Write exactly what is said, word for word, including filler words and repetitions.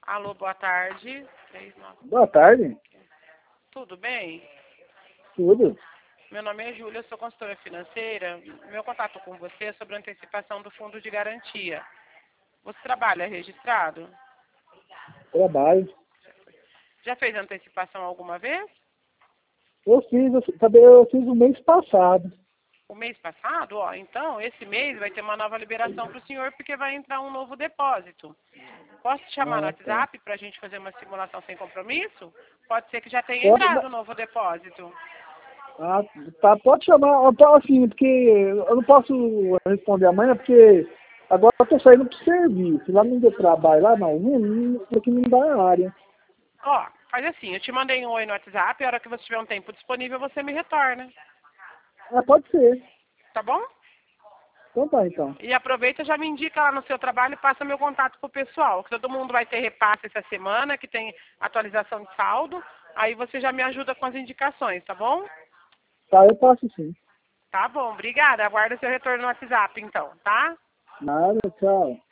Alô, boa tarde. Três, nove... Boa tarde. Tudo bem? Tudo. Meu nome é Júlia, eu sou consultora financeira. Meu contato com você é sobre a antecipação do fundo de garantia. Você trabalha registrado? Trabalho. Já fez antecipação alguma vez? Eu fiz, eu, também eu fiz o mês passado. O mês passado, ó, então, esse mês vai ter uma nova liberação para o senhor, porque vai entrar um novo depósito. Posso te chamar no Ah, tá. WhatsApp para a gente fazer uma simulação sem compromisso? Pode ser que já tenha Pode, entrado o novo depósito. ah, tá, pode chamar, eu tô assim, porque eu não posso responder amanhã, porque agora eu tô saindo pro serviço. Lá não deu trabalho, lá não, não, não, porque não dá a área. Ó, faz assim, eu te mandei um oi no WhatsApp, a hora que você tiver um tempo disponível, você me retorna. Ah, pode ser. Tá bom? Então tá, então. E aproveita e já me indica lá no seu trabalho e passa meu contato pro pessoal, que todo mundo vai ter repasse essa semana, que tem atualização de saldo. Aí você já me ajuda com as indicações, tá bom? Tá, eu passo sim. Tá bom, obrigada. Aguarda seu retorno no WhatsApp, então, tá? Nada, tchau.